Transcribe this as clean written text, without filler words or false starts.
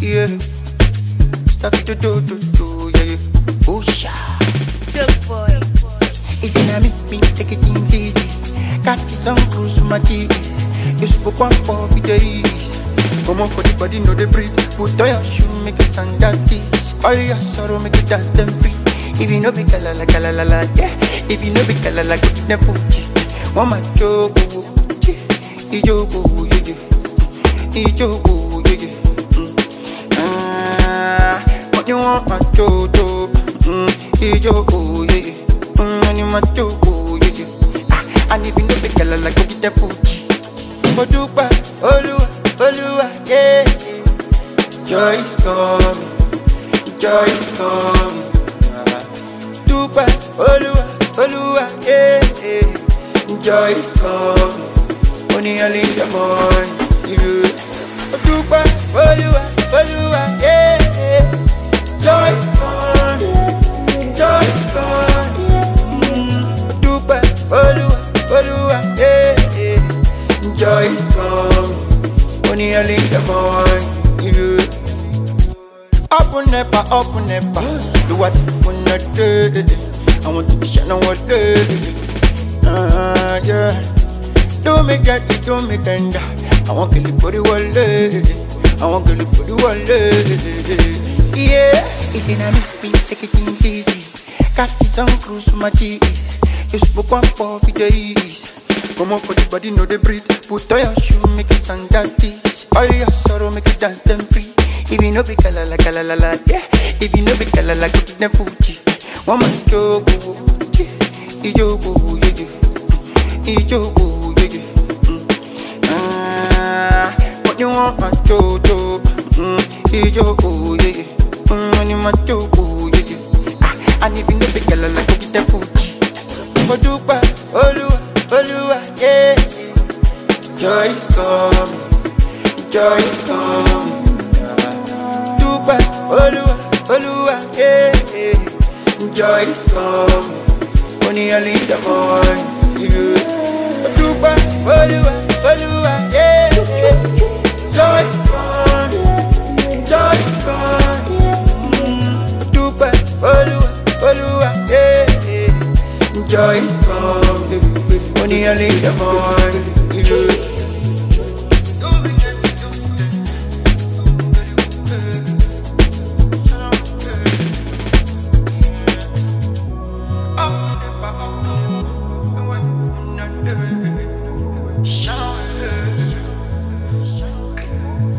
yeah. Stuff to do, yeah, yeah. Oh, Good boy. it's in a me, take it things easy. Catch some cruise to my cheese. You spoke one for days. Come on for the body, know the breathe. Put on your shoe, make it stand that this. All your sorrow, make it dance them free. If you know be kalala, kalala, yeah. If you know be kalala, go to the Fuji. Mama jogo, ijogo, yeah. Ijogo, yeah. What you want, my jojo? Ijogo, yeah. Money, my jogo, yeah. And if you know be kalala, go to the Fuji. Odupa, Oluwa, yeah. Joy is coming, joy is coming. Dupa, Oluwa, yeah. Joy is coming, only early in the morning. Dupa, Oluwa, yeah. Joy is coming, joy is coming. Dupa, Oluwa, yeah. Joy is coming, only early in the morning. Open never, do what you wanna do. I want to be shining all day. Yeah. Do me get it, do me tender. I want to live for the world. I want to live for the world. Yeah. It's in a me, take it easy. Catch this on cruise to my cheese. You spoke one for days. Come on for the body, know the breathe. Put on your shoe, make it stand that this. All your sorrow, make it dance them free. If you know be kalala, yeah. If you know be kalala, go to the Fuji. One man jogo, ijogo, yeah. Ijogo, yeah. What you want, my jojo? Ijogo, yeah. Money, my jogo, yeah. And if you know be kalala, go to the Fuji. Odupa, Oluwa, yeah. Joy is coming, joy is coming. Dupa, Oluwa, yeah. Joy is coming, only early in the morning. Dupa, Oluwa, yeah. Joy is coming, joy is coming. Dupa, Oluwa, yeah. Joy is coming, only early in the morning.